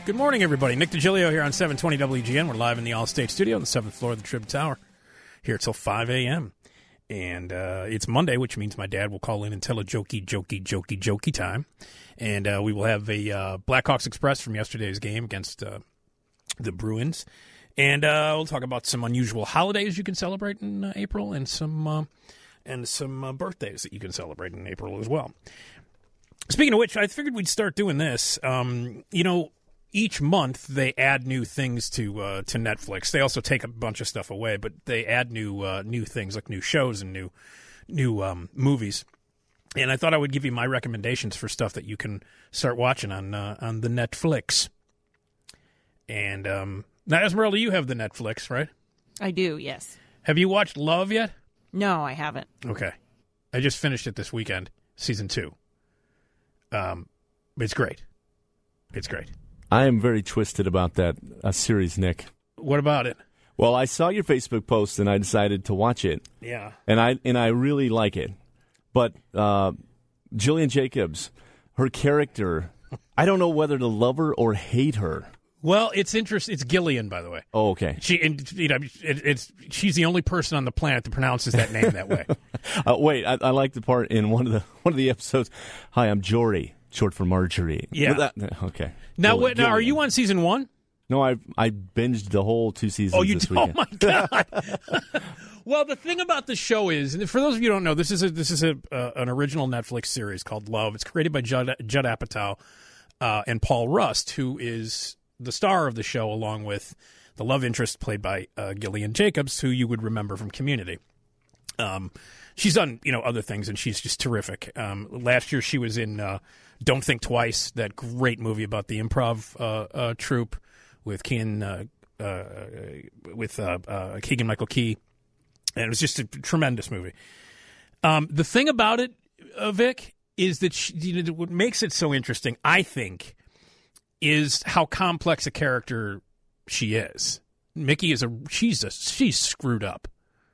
Good morning, everybody. Nick DiGilio here on 720 WGN. We're live in the All-State Studio on the 7th floor of the Trib Tower here till 5 a.m. And it's Monday, which means my dad will call in and tell a jokey time. And we will have a Blackhawks Express from yesterday's game against the Bruins. And we'll talk about some unusual holidays you can celebrate in April and some birthdays that you can celebrate in April as well. Speaking of which, I figured we'd start doing this. Each month they add new things to Netflix. They also take a bunch of stuff away, but they add new things like new shows and new movies. And I thought I would give you my recommendations for stuff that you can start watching on the Netflix. And now, Esmeralda, you have the Netflix, right? I do, yes. Have you watched Love yet? No, I haven't. Okay, I just finished it this weekend, season 2. It's great. It's great. I am very twisted about that series, Nick. What about it? Well, I saw your Facebook post and I decided to watch it. Yeah. And I really like it. But Gillian Jacobs, her character, I don't know whether to love her or hate her. Well, it's interesting. It's Gillian, by the way. Oh, okay. She's the only person on the planet that pronounces that name that way. Wait, I like the part in one of the episodes. Hi, I'm Jory, short for Marjorie. Yeah. Okay. Now, are you on season 1? No, I binged the whole 2 seasons this weekend. Oh, my God. Well, the thing about the show is, and for those of you who don't know, this is an original Netflix series called Love. It's created by Judd Apatow and Paul Rust, who is the star of the show, along with the love interest played by Gillian Jacobs, who you would remember from Community. She's done other things, and she's just terrific. Last year, she was in Don't Think Twice, that great movie about the improv troupe with Keegan Michael Key, and it was just a tremendous movie. The thing about it, Vic, is that what makes it so interesting, I think, is how complex a character she is. Mickey she's screwed up.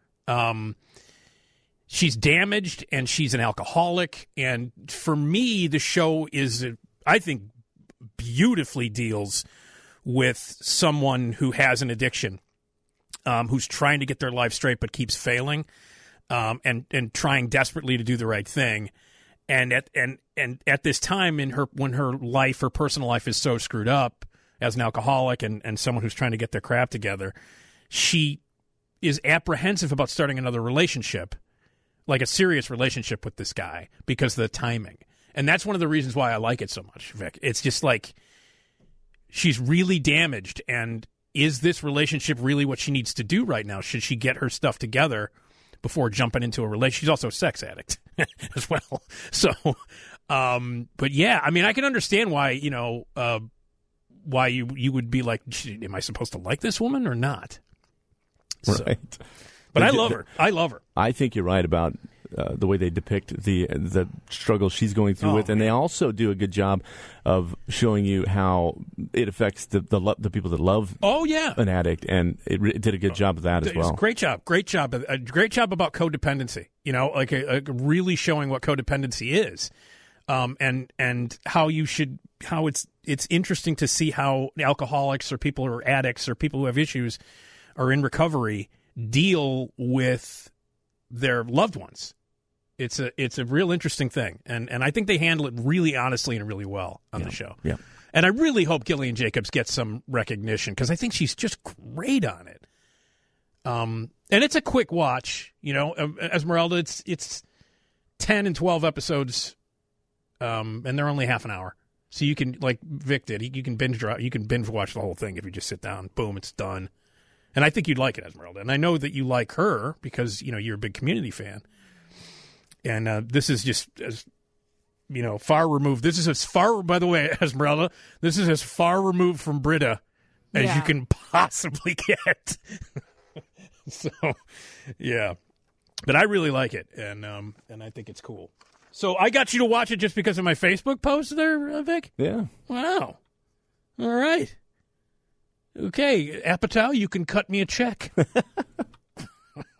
She's damaged and she's an alcoholic. And for me, the show I think, beautifully deals with someone who has an addiction, who's trying to get their life straight but keeps failing, and trying desperately to do the right thing. And at this time when her personal life is so screwed up as an alcoholic and someone who's trying to get their crap together, she is apprehensive about starting another relationship, like a serious relationship with this guy, because of the timing. And that's one of the reasons why I like it so much, Vic. It's just like, she's really damaged, and is this relationship really what she needs to do right now? Should she get her stuff together before jumping into a relationship? She's also a sex addict as well. So, but yeah, I mean, I can understand why, why you would be like, am I supposed to like this woman or not? So, right. But I love her. I think you're right about the way they depict the struggle she's going through with, and they also do a good job of showing you how it affects the people that love an addict, and it did a good job of that as well. Great job about codependency. Really showing what codependency is, and how it's interesting to see how alcoholics or people who are addicts or people who have issues are in recovery deal with their loved ones. It's a real interesting thing, and I think they handle it really honestly and really well on the show. Yeah, and I really hope Gillian Jacobs gets some recognition, because I think she's just great on it. And it's a quick watch, Esmeralda. It's 10 and 12 episodes, and they're only half an hour, so you can, like Vic did, you can binge watch the whole thing if you just sit down. Boom, it's done. And I think you'd like it, Esmeralda. And I know that you like her because, you're a big Community fan. And this is just as, far removed. This is as far, by the way, Esmeralda, this is as far removed from Britta as you can possibly get. So, yeah. But I really like it, and I think it's cool. So I got you to watch it just because of my Facebook post there, Vic? Yeah. Wow. All right. Okay, Apatow, you can cut me a check.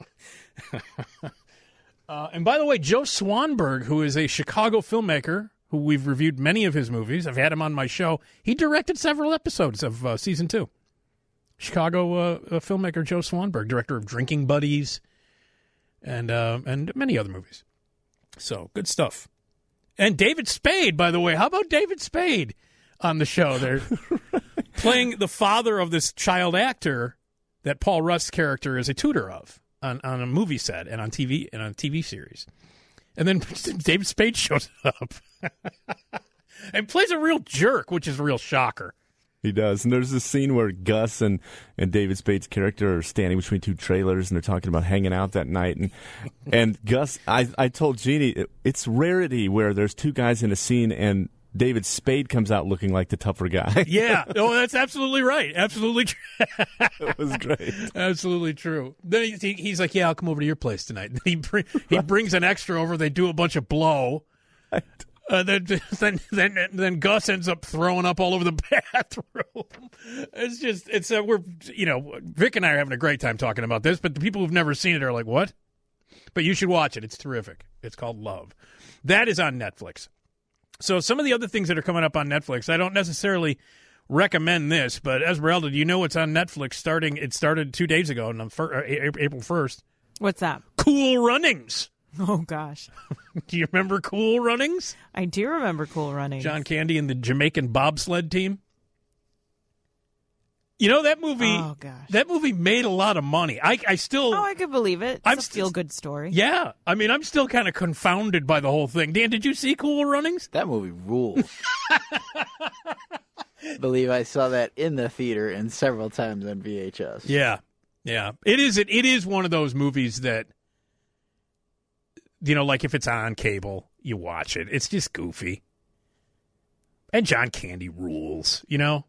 And by the way, Joe Swanberg, who is a Chicago filmmaker who we've reviewed many of his movies. I've had him on my show. He directed several episodes of season 2. Chicago filmmaker Joe Swanberg, director of Drinking Buddies and many other movies. So, good stuff. And David Spade, by the way. How about David Spade on the show? They're playing the father of this child actor that Paul Rust's character is a tutor of on a movie set and on TV and on a TV series. And then David Spade shows up and plays a real jerk, which is a real shocker. He does. And there's this scene where Gus and David Spade's character are standing between two trailers, and they're talking about hanging out that night. And Gus, I told Jeannie, it's rarity where there's two guys in a scene and David Spade comes out looking like the tougher guy. Yeah. Oh, that's absolutely right. Absolutely true. It was great. Absolutely true. Then he's like, yeah, I'll come over to your place tonight. He brings an extra over. They do a bunch of blow. Right. Then Gus ends up throwing up all over the bathroom. We're Vic and I are having a great time talking about this, but the people who've never seen it are like, what? But you should watch it. It's terrific. It's called Love. That is on Netflix. So some of the other things that are coming up on Netflix, I don't necessarily recommend this, but Esmeralda, do you know what's on Netflix It started 2 days ago, on April 1st. What's that? Cool Runnings. Oh, gosh. Do you remember Cool Runnings? I do remember Cool Runnings. John Candy and the Jamaican bobsled team. You know, that movie. Oh, gosh. That movie made a lot of money. I still. Oh, I could believe it. It's a feel-good story. Yeah. I mean, I'm still kind of confounded by the whole thing. Dan, did you see Cool Runnings? That movie rules. I believe I saw that in the theater and several times on VHS. Yeah. Yeah. It is one of those movies that, you know, like if it's on cable, you watch it. It's just goofy. And John Candy rules, you know?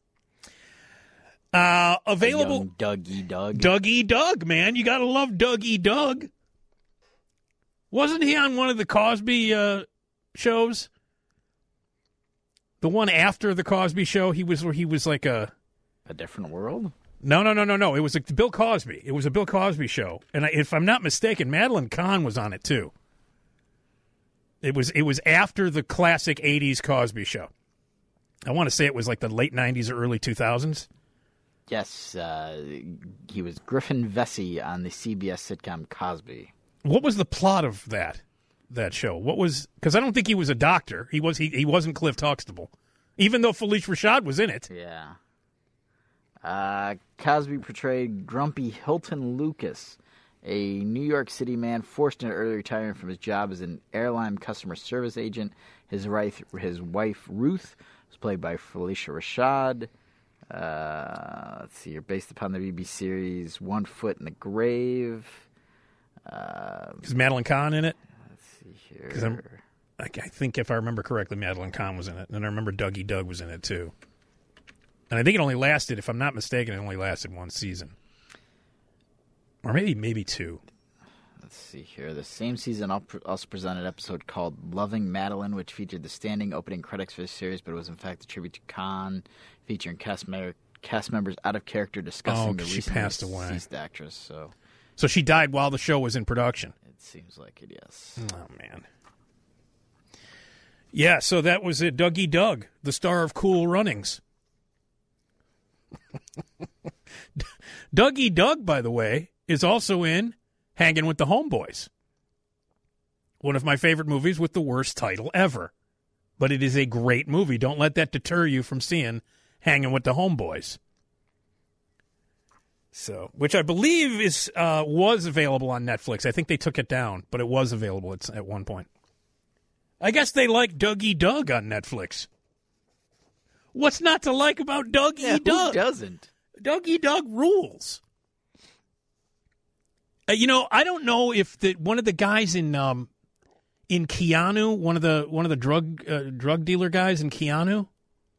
Available. Dougie Doug. Dougie Doug, man. You got to love Dougie Doug. Wasn't he on one of the Cosby shows? The one after the Cosby show, he was like a different world? No. It was Bill Cosby. It was a Bill Cosby show. And if I'm not mistaken, Madeline Kahn was on it too. It was after the classic 80s Cosby show. I want to say it was like the late 90s or early 2000s. Yes, he was Griffin Vesey on the CBS sitcom Cosby. What was the plot of that show? What was, because I don't think he was a doctor. He wasn't Cliff Huxtable, even though Felice Rashad was in it. Yeah. Cosby portrayed Grumpy Hilton Lucas, a New York City man forced into early retirement from his job as an airline customer service agent. His wife Ruth was played by Felicia Rashad. Let's see here. Based upon the BBC series One Foot in the Grave. Is Madeline Kahn in it? Let's see here. Because I think if I remember correctly, Madeline Kahn was in it. And I remember Dougie Doug was in it too. And I think it only lasted, if I'm not mistaken, it only lasted one season. Or maybe two. Let's see here. The same season also presented an episode called Loving Madeline, which featured the standing opening credits for the series, but it was in fact a tribute to Kahn, featuring cast members out of character discussing the recently deceased actress. So she died while the show was in production. It seems like it, yes. Oh, man. Yeah, so that was it. Dougie Doug, the star of Cool Runnings. Dougie Doug, by the way, is also in Hanging with the Homeboys. One of my favorite movies with the worst title ever. But it is a great movie. Don't let that deter you from seeing Hanging with the Homeboys. So, which I believe was available on Netflix. I think they took it down, but it was available at one point. I guess they like Dougie Doug on Netflix. What's not to like about Dougie Doug? Who doesn't? Dougie Doug rules. I don't know if one of the guys in Keanu, one of the drug dealer guys in Keanu,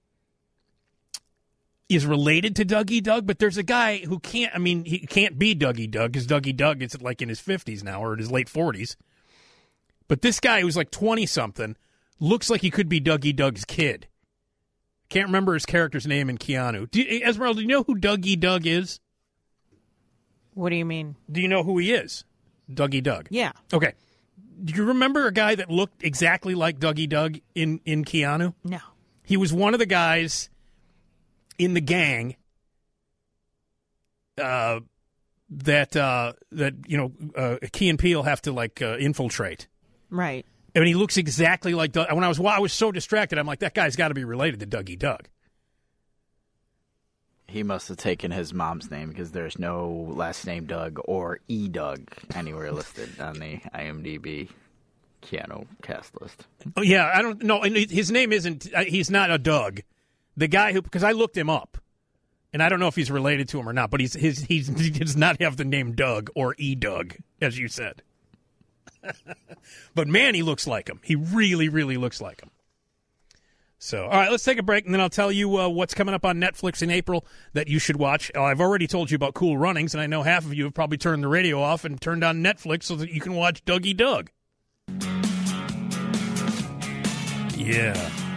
is related to Dougie Doug, but there's a guy who can't. I mean, he can't be Dougie Doug because Dougie Doug is like in his 50s now or in his late 40s. But this guy who's like 20-something looks like he could be Dougie Doug's kid. Can't remember his character's name in Keanu. Esmeralda, do you know who Dougie Doug is? What do you mean? Do you know who he is? Dougie Doug. Yeah. Okay. do you remember a guy that looked exactly like Dougie Doug in Keanu? No. He was one of the guys in the gang that Key and Peele have to infiltrate. Right. I mean, he looks exactly like Doug. When I was so distracted, I'm like, that guy's got to be related to Dougie Doug. He must have taken his mom's name because there's no last name Doug or E. Doug anywhere listed on the IMDb Keanu cast list. Oh, yeah, I don't know. His name isn't. He's not a Doug. The guy who, because I looked him up, and I don't know if he's related to him or not. But he does not have the name Doug or E. Doug, as you said. But man, he looks like him. He really, really looks like him. So, all right, let's take a break, and then I'll tell you what's coming up on Netflix in April that you should watch. I've already told you about Cool Runnings, and I know half of you have probably turned the radio off and turned on Netflix so that you can watch Dougie Doug. Yeah.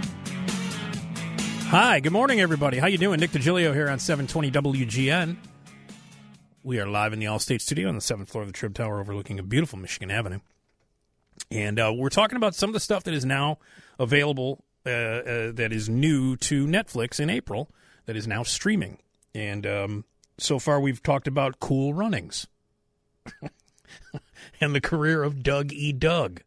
Hi, good morning, everybody. How you doing? Nick DiGilio here on 720 WGN. We are live in the Allstate studio on the 7th floor of the Trib Tower overlooking a beautiful Michigan Avenue. And we're talking about some of the stuff that is now available that is new to Netflix in April that is now streaming. And so far we've talked about Cool Runnings and the career of Doug E. Doug.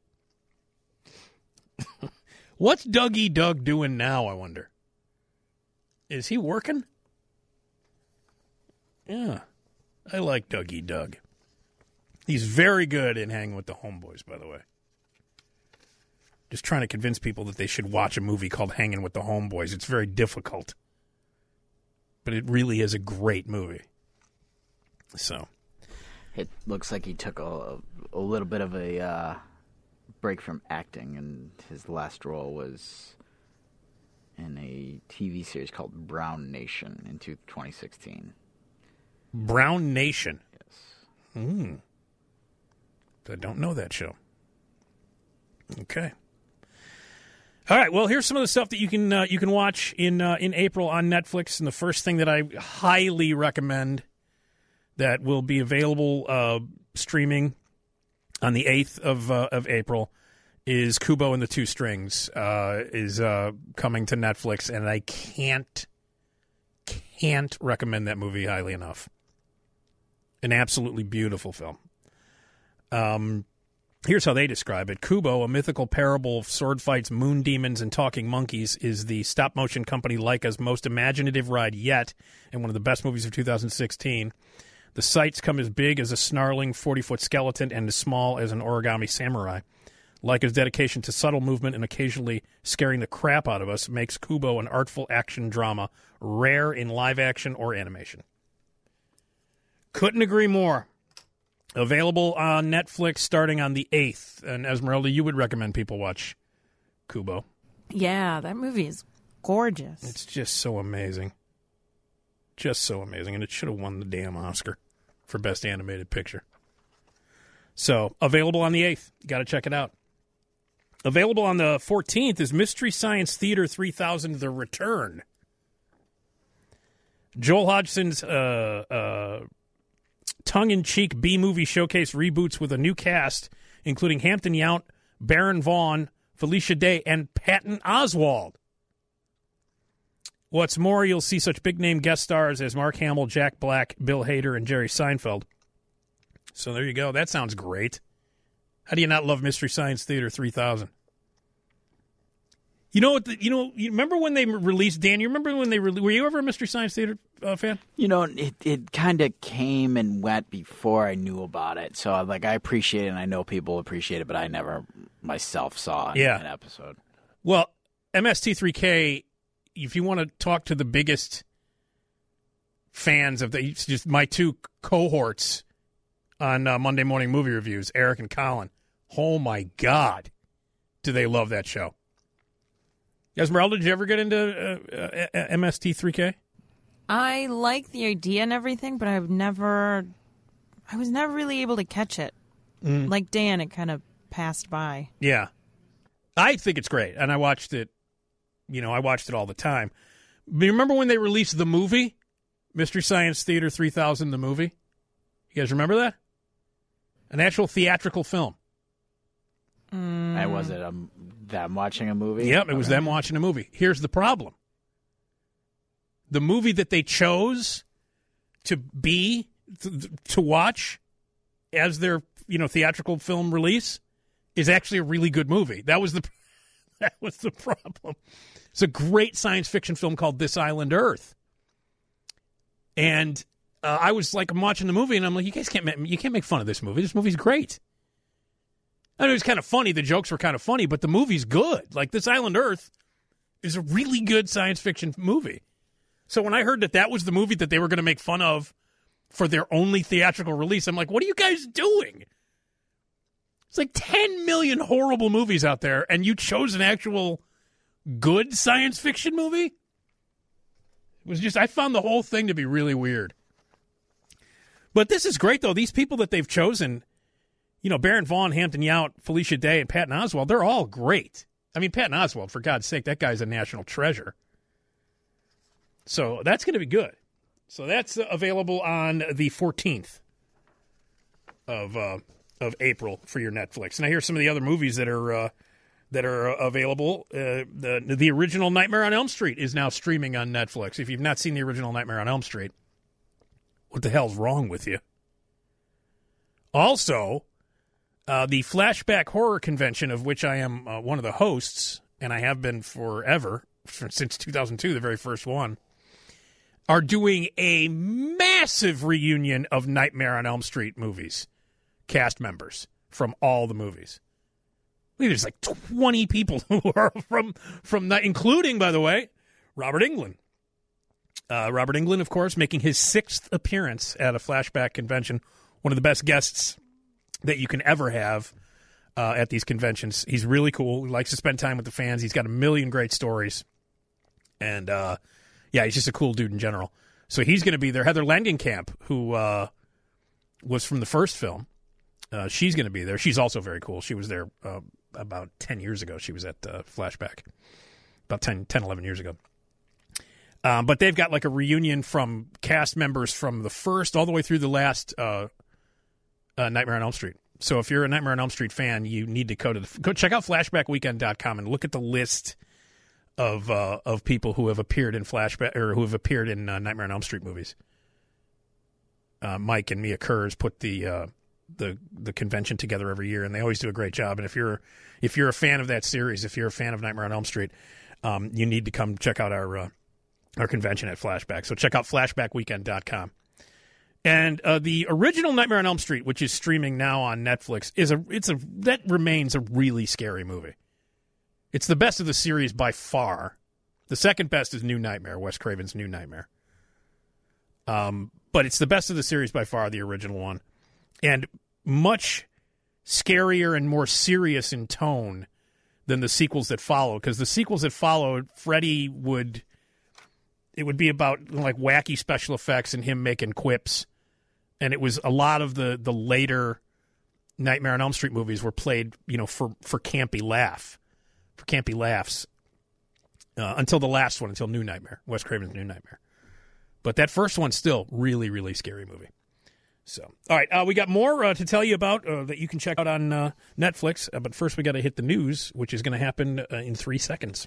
What's Doug E. Doug doing now, I wonder? Is he working? Yeah, I like Doug E. Doug. He's very good in Hanging with the Homeboys, by the way. Just trying to convince people that they should watch a movie called Hanging with the Homeboys. It's very difficult. But it really is a great movie. So. It looks like he took a little bit of a break from acting, and his last role was in a TV series called Brown Nation in 2016. Brown Nation? Yes. I don't know that show. Okay. All right, well, here's some of the stuff that you can watch in April on Netflix, and the first thing that I highly recommend that will be available streaming on the 8th of April is Kubo and the Two Strings is coming to Netflix, and I can't recommend that movie highly enough. An absolutely beautiful film. Here's how they describe it. Kubo, a mythical parable of sword fights, moon demons, and talking monkeys, is the stop-motion company Leica's most imaginative ride yet, and one of the best movies of 2016. The sights come as big as a snarling 40-foot skeleton and as small as an origami samurai. Leica's dedication to subtle movement and occasionally scaring the crap out of us makes Kubo an artful action drama, rare in live action or animation. Couldn't agree more. Available on Netflix starting on the 8th. And Esmeralda, you would recommend people watch Kubo. Yeah, that movie is gorgeous. It's just so amazing. Just so amazing. And it should have won the damn Oscar for Best Animated Picture. So, available on the 8th. You got to check it out. Available on the 14th is Mystery Science Theater 3000 The Return. Joel Hodgson's tongue-in-cheek B-movie showcase reboots with a new cast, including Hampton Yount, Baron Vaughn, Felicia Day, and Patton Oswalt. What's more, you'll see such big-name guest stars as Mark Hamill, Jack Black, Bill Hader, and Jerry Seinfeld. So there you go. That sounds great. How do you not love Mystery Science Theater 3000? You know what? You remember when they released, Dan? You remember when they were you ever a Mystery Science Theater fan? You know, it kind of came and went before I knew about it. So, I appreciate it, and I know people appreciate it, but I never myself saw an episode. Well, MST3K, if you want to talk to the biggest fans of just my two cohorts on Monday Morning Movie Reviews, Eric and Colin, oh my God, do they love that show. Esmeralda, did you ever get into MST3K? I like the idea and everything, but I was never really able to catch it. Like Dan, it kind of passed by. Yeah. I think it's great, and I watched it, I watched it all the time. But you remember when they released the movie? Mystery Science Theater 3000, the movie? You guys remember that? An actual theatrical film. And was it them watching a movie? Yep, it was them watching a movie. Here's the problem. The movie that they chose to watch as their theatrical film release is actually a really good movie. That was the problem. It's a great science fiction film called This Island Earth. And I was like, I'm watching the movie, and I'm like, you can't make fun of this movie. This movie's great. I mean, it was kind of funny. The jokes were kind of funny, but the movie's good. Like, This Island Earth is a really good science fiction movie. So when I heard that was the movie that they were going to make fun of for their only theatrical release, I'm like, what are you guys doing? It's like 10 million horrible movies out there, and you chose an actual good science fiction movie? It was just, I found the whole thing to be really weird. But this is great, though. These people that they've chosen, Baron Vaughn, Hampton Yount, Felicia Day, and Patton Oswalt, they're all great. I mean, Patton Oswalt, for God's sake, that guy's a national treasure. So that's going to be good. So that's available on the 14th of April for your Netflix. And I hear some of the other movies that are available. The original Nightmare on Elm Street is now streaming on Netflix. If you've not seen the original Nightmare on Elm Street, what the hell's wrong with you? Also, the Flashback Horror Convention, of which I am one of the hosts, and I have been forever, since 2002, the very first one, are doing a massive reunion of Nightmare on Elm Street movies, cast members from all the movies. I think there's like 20 people who are from including, by the way, Robert Englund. Robert Englund, of course, making his 6th appearance at a Flashback convention. One of the best guests that you can ever have at these conventions. He's really cool. He likes to spend time with the fans. He's got a million great stories. And, he's just a cool dude in general. So he's going to be there. Heather Langenkamp, who was from the first film, she's going to be there. She's also very cool. She was there about 10 years ago. She was at Flashback about 10, 11 years ago. But they've got like a reunion from cast members from the first all the way through the last Nightmare on Elm Street. So if you're a Nightmare on Elm Street fan, you need to go check out flashbackweekend.com and look at the list of people who have appeared in Flashback or who have appeared in Nightmare on Elm Street movies. Mike and Mia Kurz put the convention together every year, and they always do a great job. And if you're a fan of that series, if you're a fan of Nightmare on Elm Street, you need to come check out our convention at Flashback. So check out flashbackweekend.com. And the original Nightmare on Elm Street, which is streaming now on Netflix, that remains a really scary movie. It's the best of the series by far. The second best is New Nightmare, Wes Craven's New Nightmare. But it's the best of the series by far, the original one. And much scarier and more serious in tone than the sequels that follow. Because the sequels that followed, Freddy would be about like wacky special effects and him making quips. And it was a lot of the later Nightmare on Elm Street movies were played, for campy laughs. Until the last one, until New Nightmare, Wes Craven's New Nightmare. But that first one's still really, really scary movie. So, all right, we got more to tell you about that you can check out on Netflix. But first, we got to hit the news, which is going to happen in 3 seconds.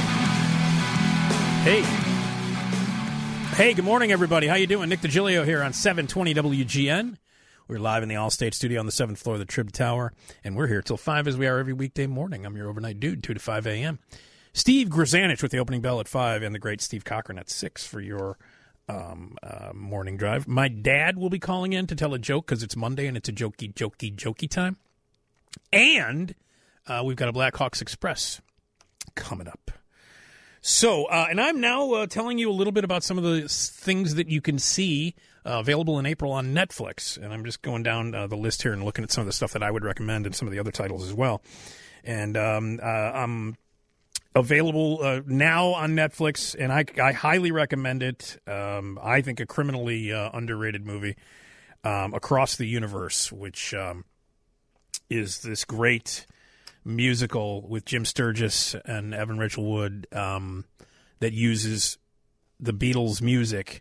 Hey, good morning, everybody. How you doing? Nick DiGilio here on 720 WGN. We're live in the Allstate studio on the 7th floor of the Trib Tower, and we're here till 5 as we are every weekday morning. I'm your overnight dude, 2 to 5 a.m. Steve Grzanich with the opening bell at 5, and the great Steve Cochran at 6 for your morning drive. My dad will be calling in to tell a joke because it's Monday and it's a jokey time. And we've got a Blackhawks Express coming up. So, and I'm now telling you a little bit about some of the things that you can see available in April on Netflix. And I'm just going down the list here and looking at some of the stuff that I would recommend and some of the other titles as well. And I'm available now on Netflix, and I highly recommend it. I think a criminally underrated movie, Across the Universe, which is this great musical with Jim Sturgis and Evan Rachel Wood that uses the Beatles' music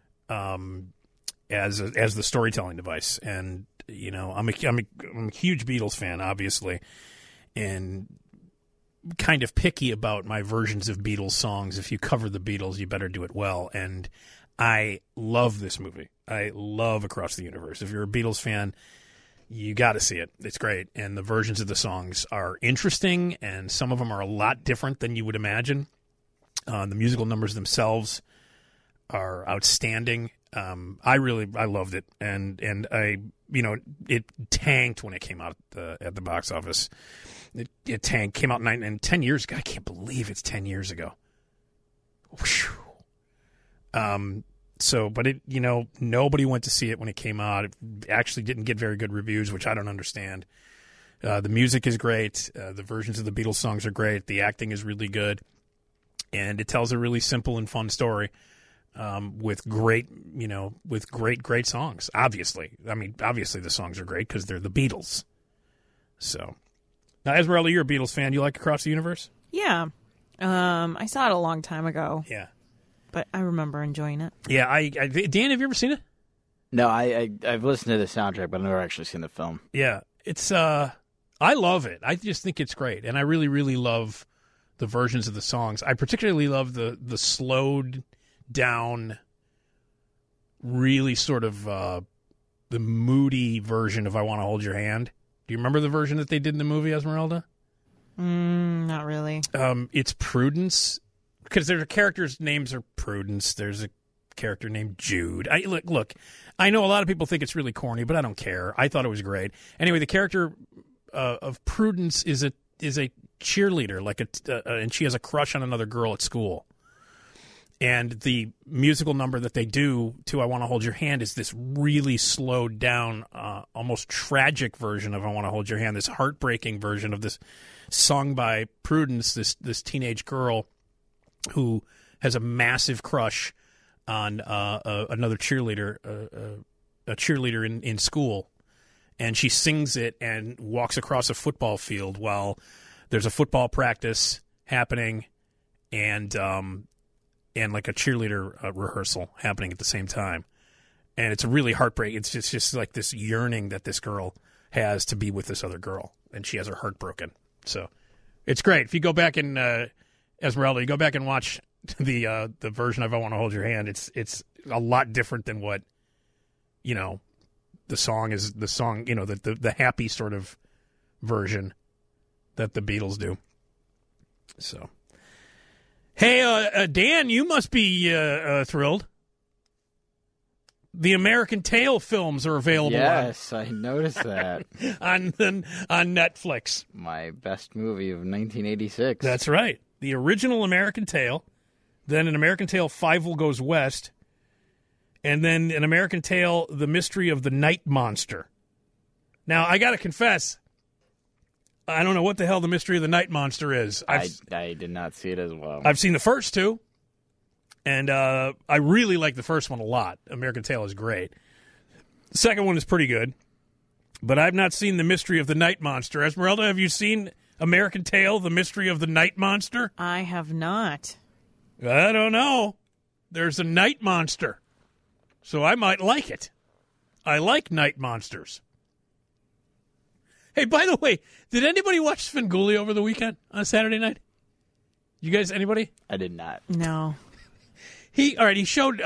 as the storytelling device. And I'm a huge Beatles fan, obviously. kind of picky about my versions of Beatles songs. If you cover the Beatles, you better do it well. And I love this movie. I love Across the Universe. If you're a Beatles fan, you got to see it. It's great. And the versions of the songs are interesting, and some of them are a lot different than you would imagine. The musical numbers themselves are outstanding. I loved it. And I, it tanked when it came out at the box office. It tanked, came out 10 years ago. I can't believe it's 10 years ago. Whew. But it, nobody went to see it when it came out. It actually didn't get very good reviews, which I don't understand. The music is great. The versions of the Beatles songs are great. The acting is really good. And it tells a really simple and fun story, with great songs. Obviously the songs are great because they're the Beatles. So, now, Esmeralda, you're a Beatles fan. You like Across the Universe? Yeah. I saw it a long time ago. Yeah. But I remember enjoying it. Yeah, Dan, have you ever seen it? No, I've listened to the soundtrack, but I've never actually seen the film. Yeah, it's I love it. I just think it's great, and I really, really love the versions of the songs. I particularly love the slowed down, really sort of the moody version of "I Want to Hold Your Hand." Do you remember the version that they did in the movie, Esmeralda? Not really. It's Prudence. Because their characters' names are Prudence. There's a character named Jude. Look, I know a lot of people think it's really corny, but I don't care. I thought it was great. Anyway, the character of Prudence is a cheerleader, and she has a crush on another girl at school. And the musical number that they do to "I Want to Hold Your Hand" is this really slowed down, almost tragic version of "I Want to Hold Your Hand." This heartbreaking version of this, sung by Prudence, this teenage girl who has a massive crush on another cheerleader, a cheerleader in school, and she sings it and walks across a football field while there's a football practice happening, and like a cheerleader rehearsal happening at the same time, and it's a really heartbreaking. It's just like this yearning that this girl has to be with this other girl, and she has her heart broken. So it's great. If you go back and Esmeralda, you go back and watch the version of "I Want to Hold Your Hand." It's a lot different than what the song is. The song, the happy sort of version that the Beatles do. So, hey, Dan, you must be thrilled. The American Tail films are available. Yes, I noticed that on Netflix. My best movie of 1986. That's right. The original American Tail, then an American Tail, Fievel Goes West, and then an American Tail, The Mystery of the Night Monster. Now, I got to confess, I don't know what the hell The Mystery of the Night Monster is. I did not see it as well. I've seen the first two, and I really like the first one a lot. American Tail is great. The second one is pretty good, but I've not seen The Mystery of the Night Monster. Esmeralda, have you seen American Tail, The Mystery of the Night Monster? I have not. I don't know. There's a night monster, so I might like it. I like night monsters. Hey, by the way, did anybody watch Svengoolie over the weekend on Saturday night? You guys, anybody? I did not. No. He showed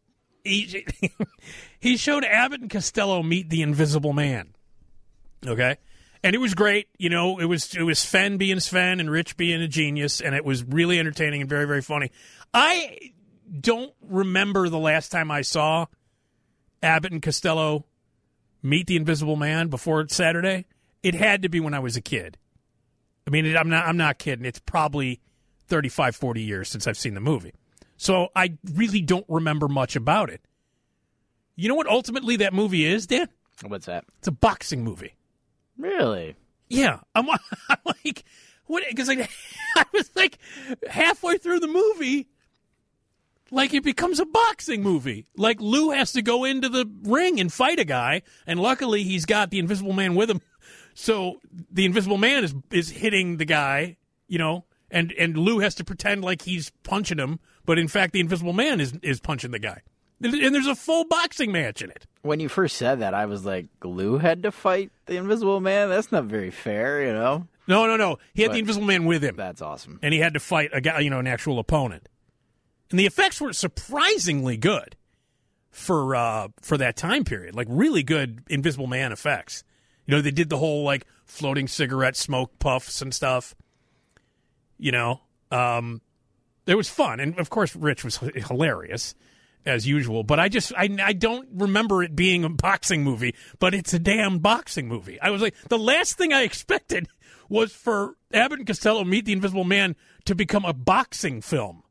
he showed Abbott and Costello meet the Invisible Man. Okay? And it was great. It was Sven being Sven and Rich being a genius, and it was really entertaining and very, very funny. I don't remember the last time I saw Abbott and Costello meet the Invisible Man before Saturday. It had to be when I was a kid. I mean, I'm not kidding. It's probably 35, 40 years since I've seen the movie. So I really don't remember much about it. You know what ultimately that movie is, Dan? What's that? It's a boxing movie. Really? Yeah. I'm like, what? Because I was like halfway through the movie, like it becomes a boxing movie. Like Lou has to go into the ring and fight a guy, and luckily he's got the Invisible Man with him. So the Invisible Man is hitting the guy, and Lou has to pretend like he's punching him, but in fact the Invisible Man is punching the guy. And there's a full boxing match in it. When you first said that, I was like, Lou had to fight the Invisible Man? That's not very fair, No. He had the Invisible Man with him. That's awesome. And he had to fight a guy, an actual opponent. And the effects were surprisingly good for that time period. Like, really good Invisible Man effects. They did the whole, like, floating cigarette smoke puffs and stuff. It was fun. And, of course, Rich was hilarious, as usual. But I don't remember it being a boxing movie, but it's a damn boxing movie. I was like, the last thing I expected was for Abbott and Costello Meet the Invisible Man to become a boxing film.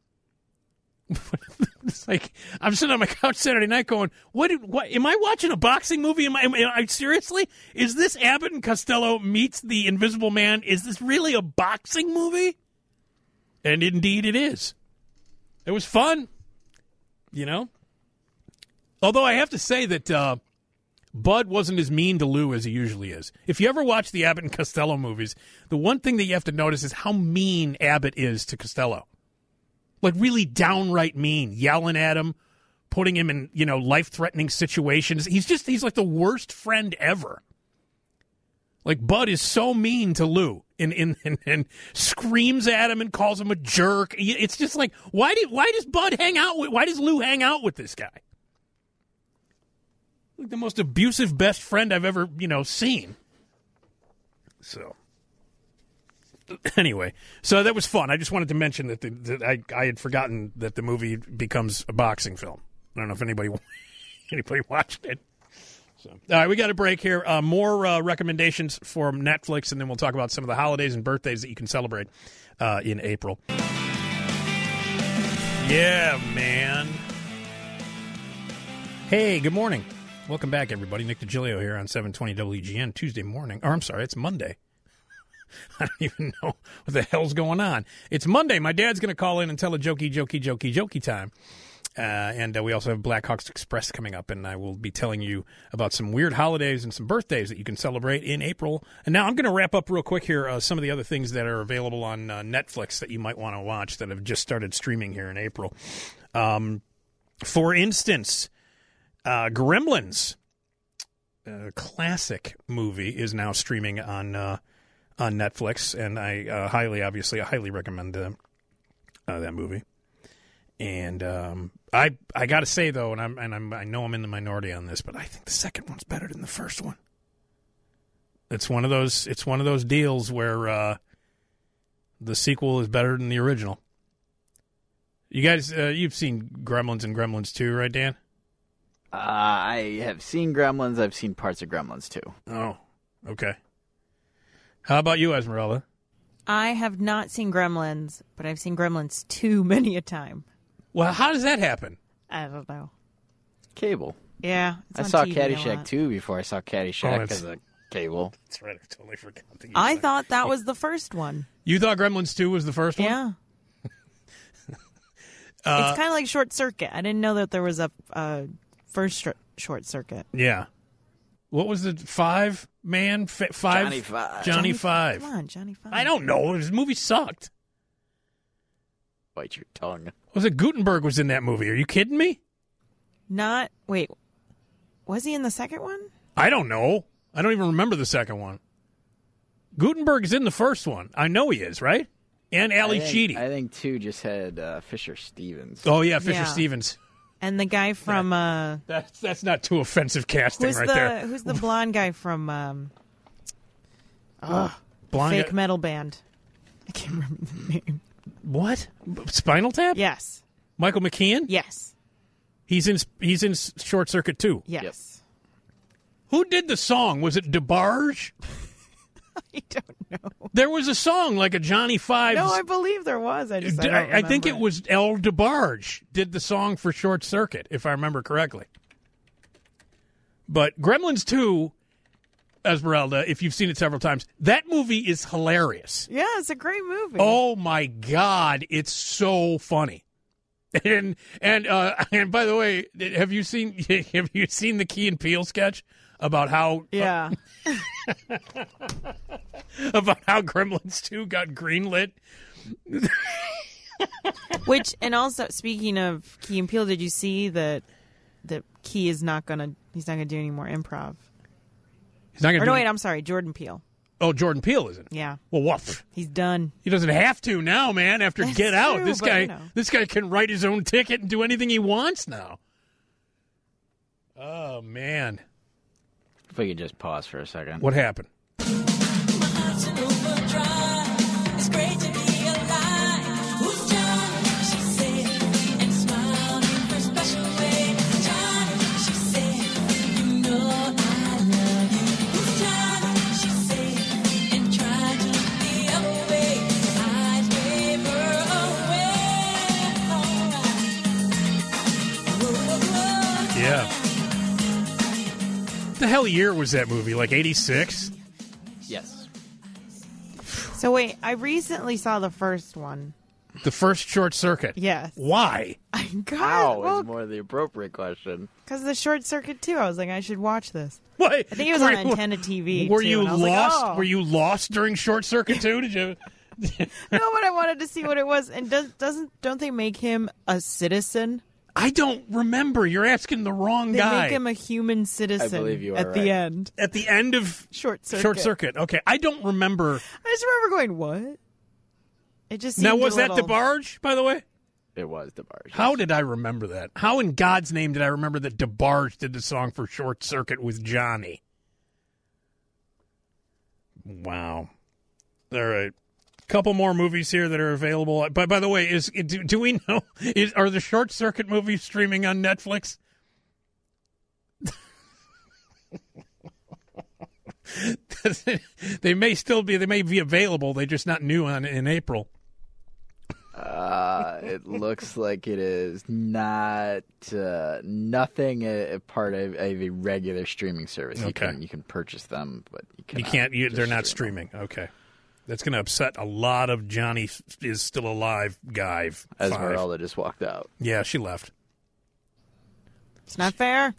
It's like, I'm sitting on my couch Saturday night going, what am I watching a boxing movie? Am I seriously? Is this Abbott and Costello Meets the Invisible Man? Is this really a boxing movie? And indeed it is. It was fun, Although I have to say that Bud wasn't as mean to Lou as he usually is. If you ever watch the Abbott and Costello movies, the one thing that you have to notice is how mean Abbott is to Costello. Like, really downright mean, yelling at him, putting him in, life-threatening situations. He's like the worst friend ever. Like, Bud is so mean to Lou and screams at him and calls him a jerk. It's just like, why does Lou hang out with this guy? Like the most abusive best friend I've ever, seen. So, anyway, so that was fun. I just wanted to mention that I had forgotten that the movie becomes a boxing film. I don't know if anybody watched it. So, all right, we got a break here. More recommendations for Netflix, and then we'll talk about some of the holidays and birthdays that you can celebrate in April. Yeah, man. Hey, good morning. Welcome back, everybody. Nick DiGilio here on 720 WGN Tuesday morning. Or, I'm sorry, it's Monday. I don't even know what the hell's going on. It's Monday. My dad's going to call in and tell a jokey time. And we also have Blackhawks Express coming up, and I will be telling you about some weird holidays and some birthdays that you can celebrate in April. And now I'm going to wrap up real quick here some of the other things that are available on Netflix that you might want to watch that have just started streaming here in April. For instance, Gremlins, a classic movie, is now streaming on Netflix, and I highly recommend that movie. And I got to say though, I know I'm in the minority on this, but I think the second one's better than the first one. It's one of those deals where the sequel is better than the original. You guys, you've seen Gremlins and Gremlins 2, right, Dan? I have seen Gremlins. I've seen parts of Gremlins 2. Oh, okay. How about you, Esmeralda? I have not seen Gremlins, but I've seen Gremlins 2 many a time. Well, how does that happen? I don't know. Cable. Yeah. I saw Caddyshack 2 before I saw Caddyshack because of cable. That's right. I totally forgot. I thought that was the first one. You thought Gremlins 2 was the first one? Yeah. It's kind of like Short Circuit. I didn't know that there was a first Short Circuit. Yeah. What was the five-man? Johnny Five. Johnny Five. Come on, Johnny Five. I don't know. His movie sucked. Bite your tongue. Was it Gutenberg was in that movie? Are you kidding me? Wait. Was he in the second one? I don't know. I don't even remember the second one. Gutenberg is in the first one. I know he is, right? And Ali Sheedy. I think 2 just had Fisher Stevens. Oh, yeah, Fisher Stevens. And the guy from... That's not too offensive casting there. Who's the blonde guy from... Blonde fake metal band? I can't remember the name. What? Spinal Tap? Yes. Michael McKean? Yes. He's in Short Circuit too. Yes. Yep. Who did the song? Was it DeBarge? I don't know. There was a song like a Johnny Five. No, I believe there was. I think it was El DeBarge did the song for Short Circuit, if I remember correctly. But Gremlins 2, Esmeralda, if you've seen it several times, that movie is hilarious. Yeah, it's a great movie. Oh my God, it's so funny. And by the way, have you seen the Key and Peele sketch about how about how Gremlins 2 got greenlit? Which, and also speaking of Key and Peele, did you see that Key is not gonna do any more improv? He's not gonna. I'm sorry, Jordan Peele. Jordan Peele isn't. Yeah. Well, what? He's done. He doesn't have to now, man. After That's Get Out, true, this but, guy, you know. this guy can write his own ticket and do anything he wants now. Oh man. If we could just pause for a second. What happened? Yeah. What the hell year was that movie? Like 86? Yes. So wait, I recently saw the first one. The first Short Circuit? Yes. Why? How is more the appropriate question. Because the Short Circuit too. I was like, I should watch this. What? I think it was on Antenna TV. Were too, you and I was lost? Like, oh. Were you lost during Short Circuit too? Did you? No, but I wanted to see what it was. And don't they make him a citizen? I don't remember. You're asking the wrong They guy. make him a human citizen. I believe you are at right. the end. At the end of Short Circuit. Short Circuit. Okay, I don't remember. I just remember going, what? It just Now, seemed was a that little... DeBarge, by the way? It was DeBarge. How did I remember that? How in God's name did I remember that DeBarge did the song for Short Circuit with Johnny? Wow. All right. Couple more movies here that are available. But by the way, do we know are the Short Circuit movies streaming on Netflix? They may be available. They're just not new in April. It looks like it is not nothing a part of a regular streaming service. Okay. You can purchase them, but you can't. They're not streaming. Okay. That's going to upset a lot of Johnny is still alive guy. Esmeralda just walked out. Yeah, she left. It's not fair.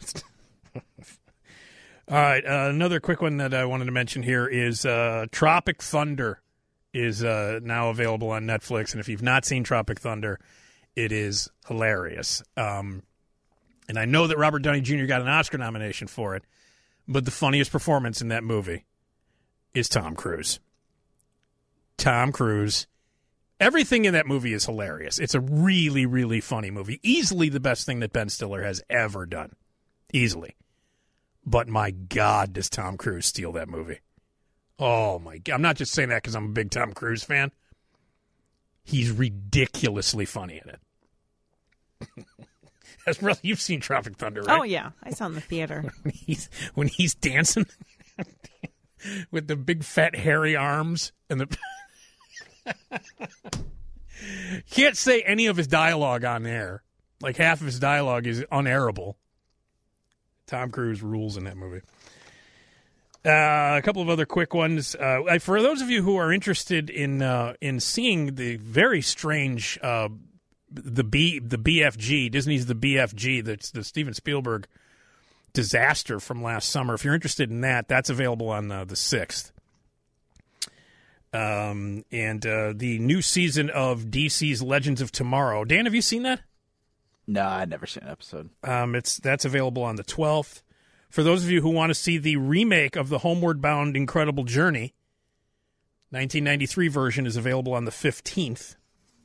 All right, another quick one that I wanted to mention here is Tropic Thunder is now available on Netflix, and if you've not seen Tropic Thunder, it is hilarious. And I know that Robert Downey Jr. got an Oscar nomination for it, but the funniest performance in that movie is Tom Cruise. Tom Cruise. Everything in that movie is hilarious. It's a really, really funny movie. Easily the best thing that Ben Stiller has ever done. Easily. But my God, does Tom Cruise steal that movie. Oh, my God. I'm not just saying that because I'm a big Tom Cruise fan. He's ridiculously funny in it. Esmeralda, you've seen Tropic Thunder, right? Oh, yeah. I saw it in the theater. when he's dancing with the big, fat, hairy arms and the... Can't say any of his dialogue on air. Like half of his dialogue is unairable. Tom Cruise rules in that movie. A couple of other quick ones. For those of you who are interested in seeing the very strange the BFG, Disney's The BFG, that's the Steven Spielberg disaster from last summer. If you're interested in that, that's available on the 6th. And the new season of DC's Legends of Tomorrow. Dan, have you seen that? No, I'd never seen an episode. That's available on the 12th. For those of you who want to see the remake of the Homeward Bound Incredible Journey, 1993 version is available on the 15th.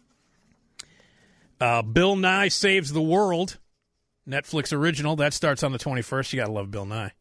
Bill Nye Saves the World, Netflix original, that starts on the 21st. You got to love Bill Nye.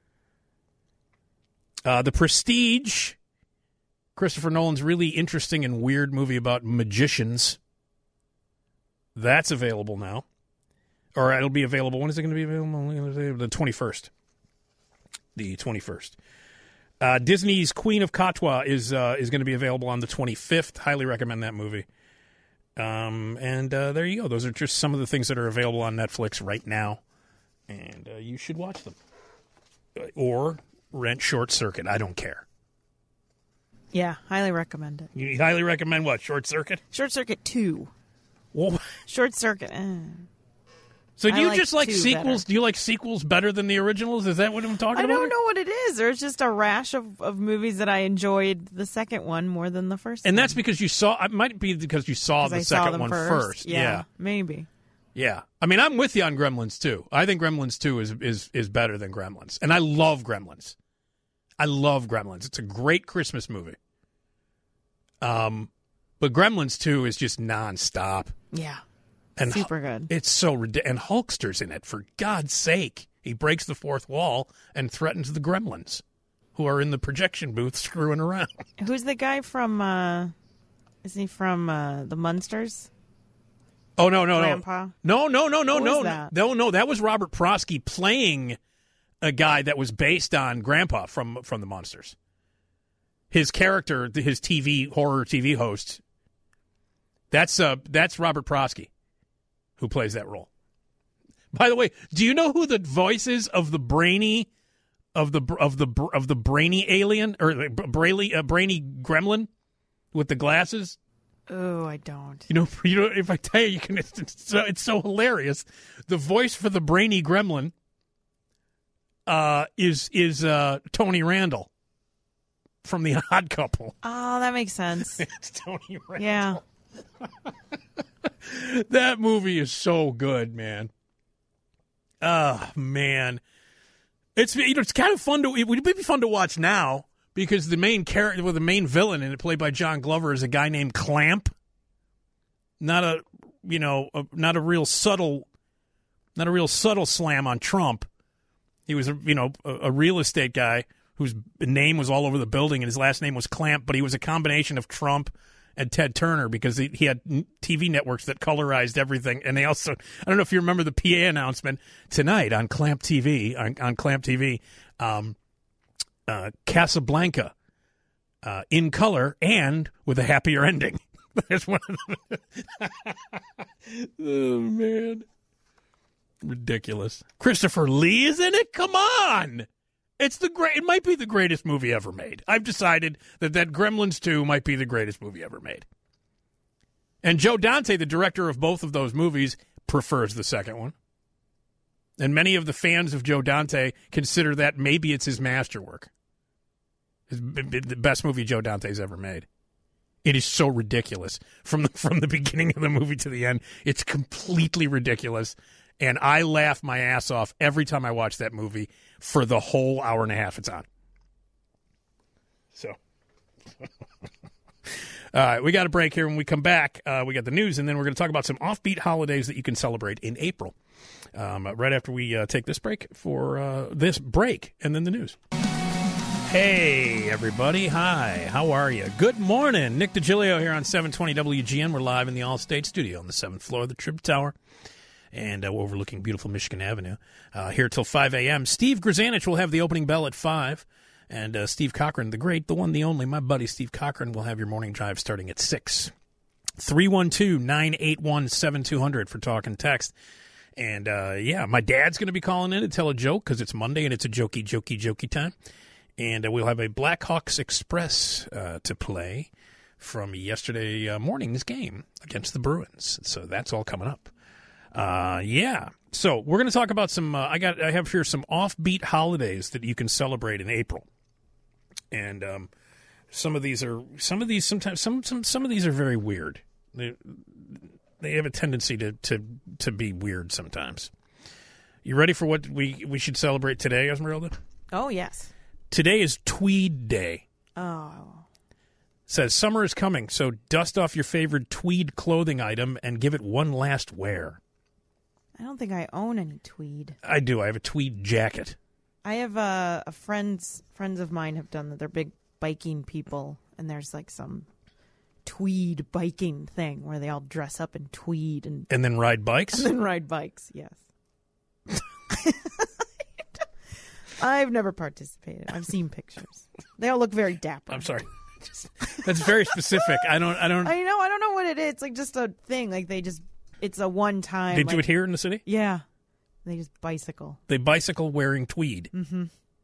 The Prestige, Christopher Nolan's really interesting and weird movie about magicians. That's available now. Or it'll be available. When is it going to be available? The 21st. The 21st. Disney's Queen of Katwa is going to be available on the 25th. Highly recommend that movie. And there you go. Those are just some of the things that are available on Netflix right now. And you should watch them. Or rent Short Circuit. I don't care. Yeah, highly recommend it. You highly recommend what? Short Circuit? Short Circuit 2. Whoa. Short Circuit. So do you just like 2 sequels? better. Do you like sequels better than the originals? Is that what I'm talking about? I don't know what it is. There's just a rash of movies that I enjoyed the second one more than the first one. And that's because you saw... It might be because you saw the second one first. Yeah, maybe. Yeah. I mean, I'm with you on Gremlins 2. I think Gremlins 2 is better than Gremlins. And I love Gremlins. I love Gremlins. It's a great Christmas movie. But Gremlins 2 is just nonstop. Yeah. And super good. It's so ridiculous. And Hulkster's in it, for God's sake. He breaks the fourth wall and threatens the Gremlins, who are in the projection booth screwing around. Who's the guy from, is he from the Munsters? Oh, no. Grandpa? No. That? No, that was Robert Prosky playing a guy that was based on Grandpa from the Munsters. His character, his horror TV host, that's Robert Prosky, who plays that role. By the way, do you know who the voice is of the brainy brainy alien or brainy gremlin with the glasses? Oh, I don't. You know, if I tell you, you can. It's so hilarious. The voice for the brainy gremlin is Tony Randall from The Odd Couple. Oh, that makes sense. It's Tony Randall. Yeah. That movie is so good, man. Oh, man. It's kind of fun it would be fun to watch now because the main character, the main villain in it, played by John Glover, is a guy named Clamp. Not a real subtle slam on Trump. He was a real estate guy whose name was all over the building, and his last name was Clamp, but he was a combination of Trump and Ted Turner because he had TV networks that colorized everything. And they also, I don't know if you remember the PA announcement tonight on Clamp TV, Casablanca in color and with a happier ending. That's one of them. Oh, man. Ridiculous. Christopher Lee is in it? Come on. It might be the greatest movie ever made. I've decided that Gremlins 2 might be the greatest movie ever made. And Joe Dante, the director of both of those movies, prefers the second one. And many of the fans of Joe Dante consider that maybe it's his masterwork. It's the best movie Joe Dante's ever made. It is so ridiculous. From the beginning of the movie to the end, it's completely ridiculous. And I laugh my ass off every time I watch that movie for the whole hour and a half it's on. So, all right, we got a break here. When we come back, we got the news, and then we're going to talk about some offbeat holidays that you can celebrate in April. Right after we take this break for this break, and then the news. Hey, everybody. Hi. How are you? Good morning. Nick DiGilio here on 720 WGN. We're live in the Allstate studio on the 7th floor of the Trib Tower. And overlooking beautiful Michigan Avenue. Here till 5 a.m. Steve Grzanich will have the opening bell at 5. And Steve Cochran, the great, the one, the only, my buddy Steve Cochran, will have your morning drive starting at 6. 312-981-7200 for talk and text. And, my dad's going to be calling in to tell a joke because it's Monday and it's a jokey time. And we'll have a Blackhawks Express to play from yesterday morning's game against the Bruins. So that's all coming up. So we're going to talk about some. I have here some offbeat holidays that you can celebrate in April, and some of these are very weird. They have a tendency to be weird sometimes. You ready for what we should celebrate today, Esmeralda? Oh yes. Today is Tweed Day. Oh. Says summer is coming, so dust off your favorite tweed clothing item and give it one last wear. I don't think I own any tweed. I do. I have a tweed jacket. I have friends of mine have done that. They're big biking people, and there's like some tweed biking thing where they all dress up in tweed and then ride bikes. Yes. I've never participated. I've seen pictures. They all look very dapper. I'm sorry. That's very specific. I don't. I know. I don't know what it is. It's like just a thing. Like it's a one time. They do it here in the city? Yeah. They just bicycle. They bicycle wearing tweed. Mm-hmm.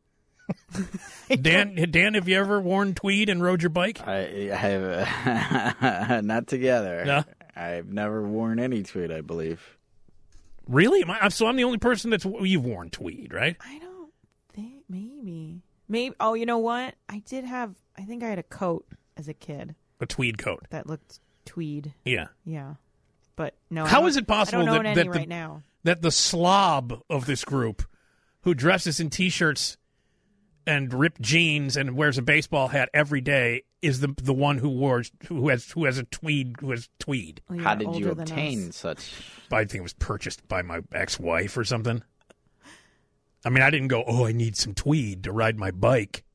Dan, have you ever worn tweed and rode your bike? I have not together. No? I've never worn any tweed, I believe. Really? So I'm the only person you've worn tweed, right? I don't think maybe. Oh, you know what? I think I had a coat as a kid. A tweed coat that looked tweed. Yeah. Yeah. But no. How is it possible right now that the slob of this group, who dresses in T-shirts and ripped jeans and wears a baseball hat every day is the one who has tweed. Well, How did you obtain such? I think it was purchased by my ex-wife or something. I mean, I didn't go, I need some tweed to ride my bike.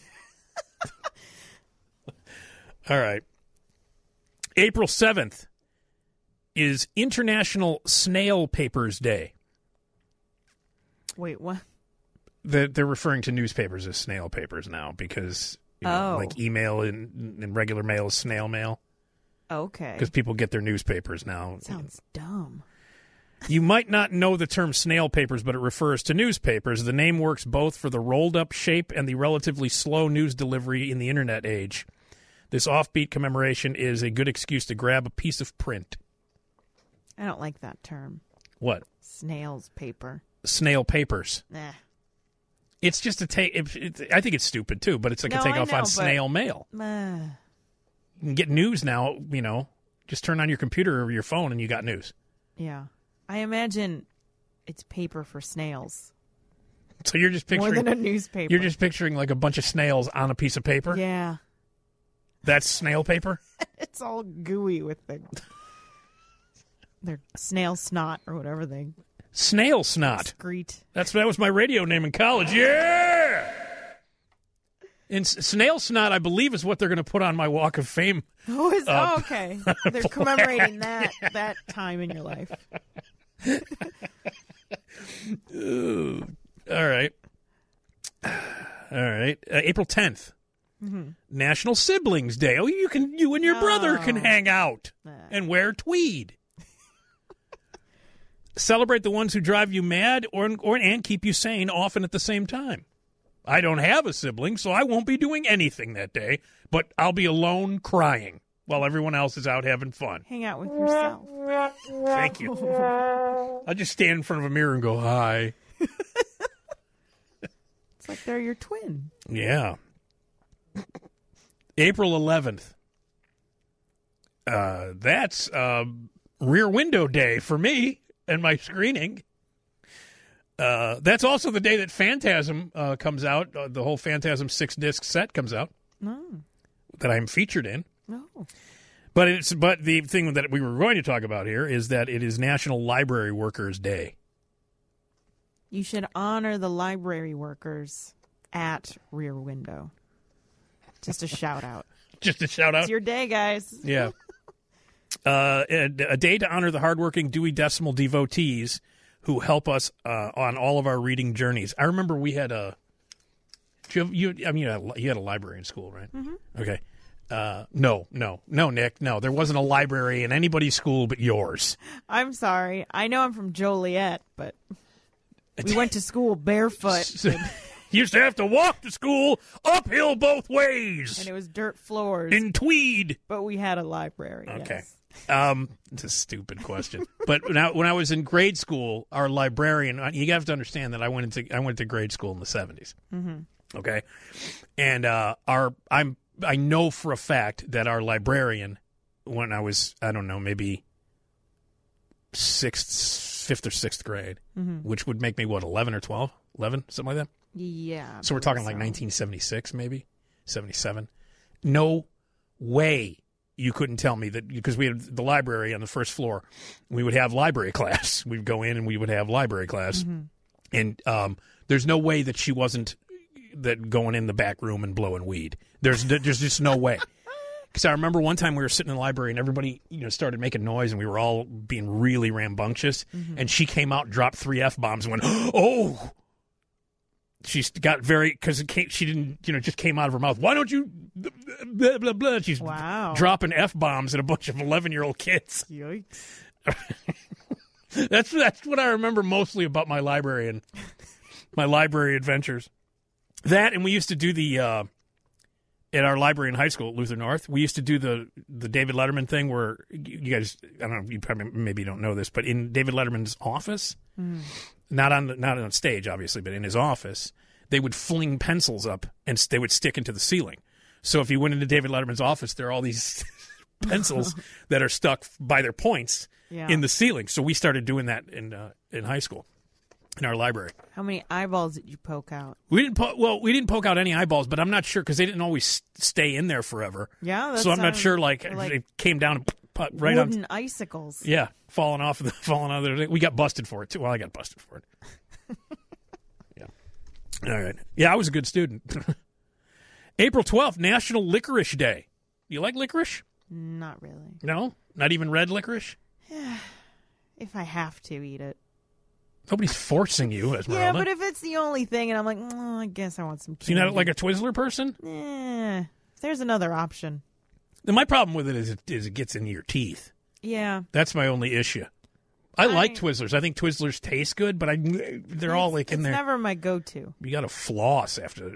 All right. April 7th is International Snail Papers Day. Wait, what? They're referring to newspapers as snail papers now because, like email and regular mail is snail mail. Okay. Because people get their newspapers now. Sounds dumb. You might not know the term snail papers, but it refers to newspapers. The name works both for the rolled-up shape and the relatively slow news delivery in the Internet age. This offbeat commemoration is a good excuse to grab a piece of print. I don't like that term. What? Snail's paper. Snail papers. Nah. It's just a take. I think it's stupid too, but it's like a takeoff on snail mail. You can get news now. Just turn on your computer or your phone and you got news. Yeah, I imagine it's paper for snails. So you're just picturing more than a newspaper. You're just picturing like a bunch of snails on a piece of paper. Yeah, that's snail paper. It's all gooey with their snail snot or whatever they. Snail snot. Excrete. That was my radio name in college. Yeah. And snail snot, I believe, is what they're going to put on my Walk of Fame. Okay. They're commemorating that time in your life. All right. April 10th, National Siblings Day. Oh, you and your brother can hang out and wear tweed. Celebrate the ones who drive you mad and keep you sane often at the same time. I don't have a sibling, so I won't be doing anything that day, but I'll be alone crying while everyone else is out having fun. Hang out with yourself. Thank you. I'll just stand in front of a mirror and go, hi. It's like they're your twin. Yeah. April 11th. That's Rear Window Day for me. And my screening. That's also the day that Phantasm comes out. The whole Phantasm 6-disc set comes out. That I'm featured in. But the thing that we were going to talk about here is that it is National Library Workers Day. You should honor the library workers at Rear Window. Just a shout out. Just a shout out? It's your day, guys. Yeah. A day to honor the hardworking Dewey Decimal devotees who help us on all of our reading journeys. I remember we had you had a library in school, right? Mm-hmm. Okay. No, Nick. No, there wasn't a library in anybody's school but yours. I'm sorry. I know I'm from Joliet, but we went to school barefoot. You used to have to walk to school uphill both ways. And it was dirt floors. In tweed. But we had a library. Okay. Yes. It's a stupid question. But when I was in grade school, our librarian, you have to understand that I went to grade school in the 70s. Mm-hmm. Okay. And I know for a fact that our librarian, when I was, I don't know, maybe 5th or 6th grade, which would make me, 11 or 12? 11? Something like that? Yeah. So we're talking like 1976, maybe? 77? No way you couldn't tell me that, because we had the library on the first floor. We would have library class. We'd go in and we would have library class. And there's no way that she wasn't going in the back room and blowing weed. There's just no way. Because I remember one time we were sitting in the library and everybody started making noise and we were all being really rambunctious. And she came out, dropped 3 F-bombs and went, oh! She got because she didn't, just came out of her mouth. Why don't you, blah, blah, blah. She's dropping F-bombs at a bunch of 11-year-old kids. Yikes. That's what I remember mostly about my library and my library adventures. That, and we used to do at our library in high school at Luther North, we used to do the David Letterman thing where you guys, I don't know, you probably maybe don't know this, but in David Letterman's office, not on stage, obviously, but in his office, they would fling pencils up and they would stick into the ceiling. So if you went into David Letterman's office, there are all these pencils that are stuck by their points in the ceiling. So we started doing that in high school. in our library. How many eyeballs did you poke out? We didn't poke out any eyeballs, but I'm not sure because they didn't always stay in there forever. Yeah, so I'm not sure. Like it came down and right on wooden icicles. Yeah, falling off. We got busted for it too. Well, I got busted for it. Yeah. All right. Yeah, I was a good student. April 12th, National Licorice Day. You like licorice? Not really. No, not even red licorice. If I have to eat it. Nobody's forcing you, Esmeralda. Yeah, but if it's the only thing, and I'm like, I guess I want some candy. So you're not like a Twizzler person? If there's another option. My problem with it is it gets into your teeth. Yeah. That's my only issue. I like Twizzlers. I think Twizzlers taste good, but they're all like in there. It's never my go-to. You got to floss after,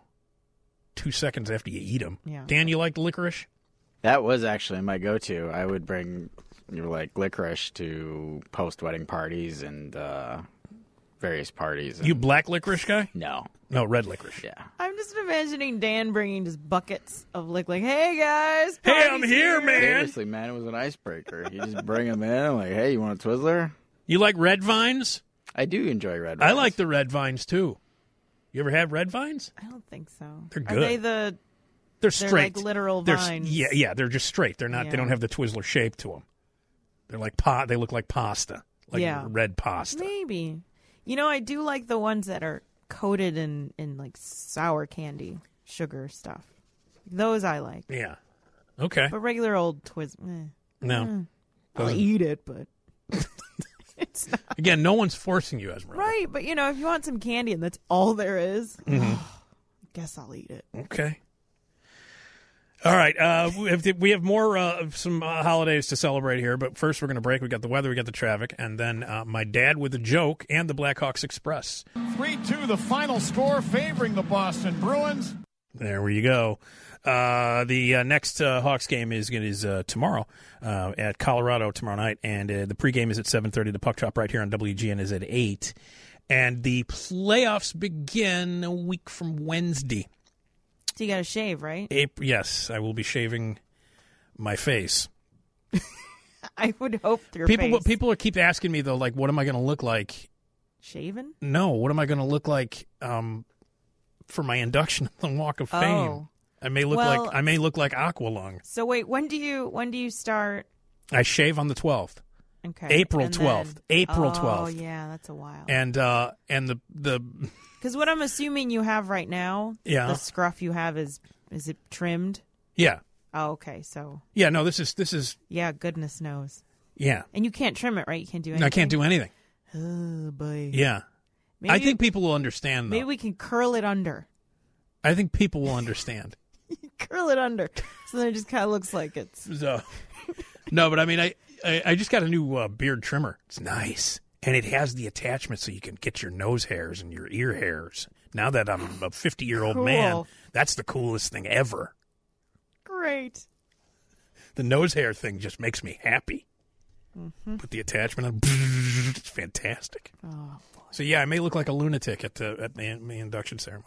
2 seconds after you eat them. Yeah. Dan, you like licorice? That was actually my go-to. I would bring licorice to post-wedding parties and various parties. You black licorice guy? No, red licorice. Yeah. I'm just imagining Dan bringing just buckets of like, hey guys, hey, I'm here, man. Seriously, man, it was an icebreaker. You just bring them in, like, hey, you want a Twizzler? You like red vines? I do enjoy red vines. I like the red vines too. You ever have red vines? I don't think so. They're good. Are they They're straight, like literal vines. Yeah, they're just straight. They're not. Yeah. They don't have the Twizzler shape to them. They're like They look like pasta, like red pasta. Maybe. I do like the ones that are coated in like sour candy, sugar stuff. Those I like. Yeah. Okay. But regular old Twizzler, no. I'll eat it, but it's not. Again, no one's forcing you, Esmeralda. Right, but if you want some candy and that's all there is, I guess I'll eat it. Okay. All right. We have more some holidays to celebrate here, but first we're going to break. We got the weather, we got the traffic, and then my dad with a joke and the Blackhawks Express. 3-2, the final score favoring the Boston Bruins. There you go. The next Hawks game is tomorrow at Colorado tomorrow night, and the pregame is at 7:30. The puck drop right here on WGN is at 8, and the playoffs begin a week from Wednesday. So you got to shave, right? Yes, I will be shaving my face. I would hope your face. People keep asking me though, like, what am I going to look like? Shaven? No, what am I going to look like for my induction in the Walk of Fame? I may look like Aqualung. So wait, when do you start? I shave on the 12th. Okay. April 12th. April 12th. Oh yeah, that's a while. And the because what I'm assuming you have right now, the scruff you have is it trimmed? Yeah. Oh, okay. So yeah, no, this is yeah, goodness knows. Yeah. And you can't trim it, right? You can't do anything. No, I can't do anything. Oh boy. Yeah. Maybe, I think people will understand. Though. Maybe we can curl it under. I think people will understand. Curl it under, so then it just kind of looks like it's. So, no, but I mean, I just got a new beard trimmer. It's nice. And it has the attachment so you can get your nose hairs and your ear hairs. Now that I'm a 50-year-old man, that's the coolest thing ever. Great. The nose hair thing just makes me happy. Mm-hmm. Put the attachment on. It's fantastic. Oh, boy. So, yeah, I may look like a lunatic at the induction ceremony.